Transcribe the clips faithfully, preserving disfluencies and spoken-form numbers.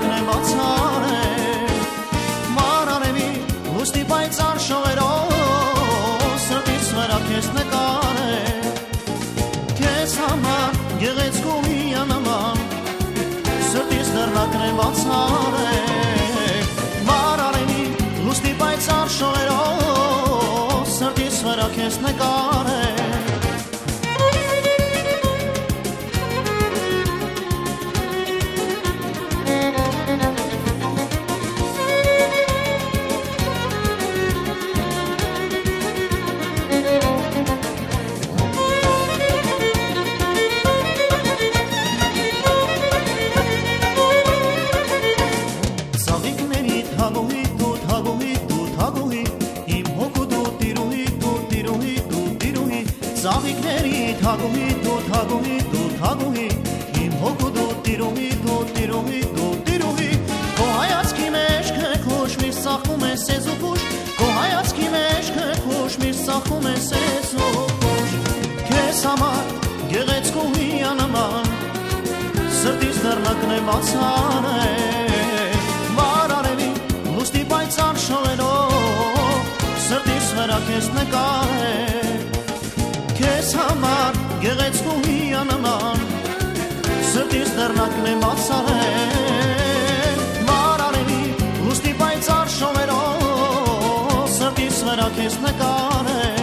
դռնակն է բացարել Մարարևի լուստի պայծառ շողերով Սրտից վրա քեզ նկարել Քեզ համար գեղեցկուհի անման Սրտից դռնակն է բացարել Մարարևի լուստի պայծառ շողերով Սրտից վրա քեզ նկարել Զաղիկների թագուհի դու թագուհի դու թագուհի Իմ հոգու դու տիրուհի դու տիրուհի դու տիրուհի Քո հայացքի մեջ քեքուշ միշտ սախում է սեզ ու կուշ Քո հայացքի մեջ քեքուշ միշտ սախում է սեզ ու կուշ Քեզ համար գեղեցկուհի անման Սրտից դռնակն է բացարել Վարարևի լուստի պայծառ շողերով Սրտից վրա քեզ նկարել Քեզ համար գեղեցկուհի անման Սրտից դռնակն է բացարել Մարարևի լուստի պայծառ շողերով Սրտից վրա քեզ նկարել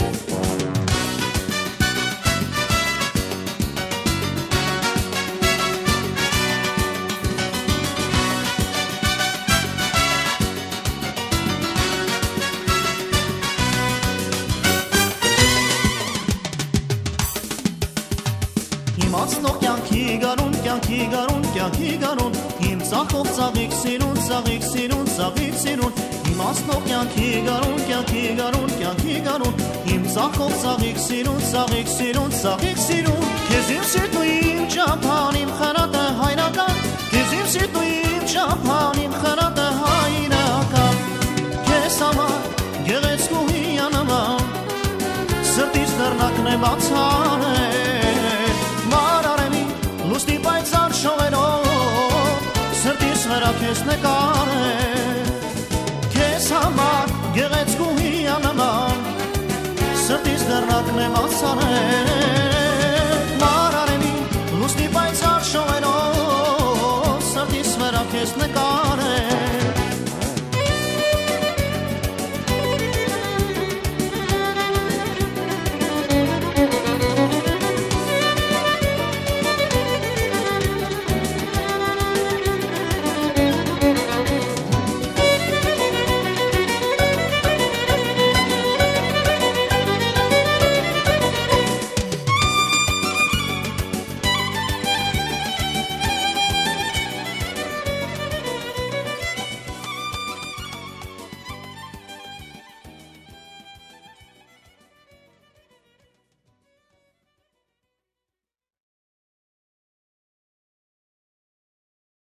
Իմացնող կյանքի գարուն, կյանքի գարուն, կյանքի գարուն Իմ ծախով ծաղիկ սիրուն, ծաղիկ սիրուն, ծաղիկ սիրուն Իմացնող կյանքի գարուն, կյանքի գարուն, կյանքի գարուն Իմ ծախով ծաղիկ սիրուն, ծաղիկ սիրուն, ծաղիկ սիրուն Քեզ իմ սիրտն ու իմ ճամփան, իմ խրատը հայրական Քեզ իմ սիրտն ու իմ ճամփան, իմ խրատը հայրական Քեզ համար գեղեցկուհի անման Սրտից դռնակն է բացարել Լուստի պայծառ շողերով Սրտիս վրա քեզ նկարել Քեզ համար գեղեցկուհի անման Սրտիս դռնակն է բացարել Մարարևի լուստի պայծառ շողերով Սրտիս վրա քեզ նկարել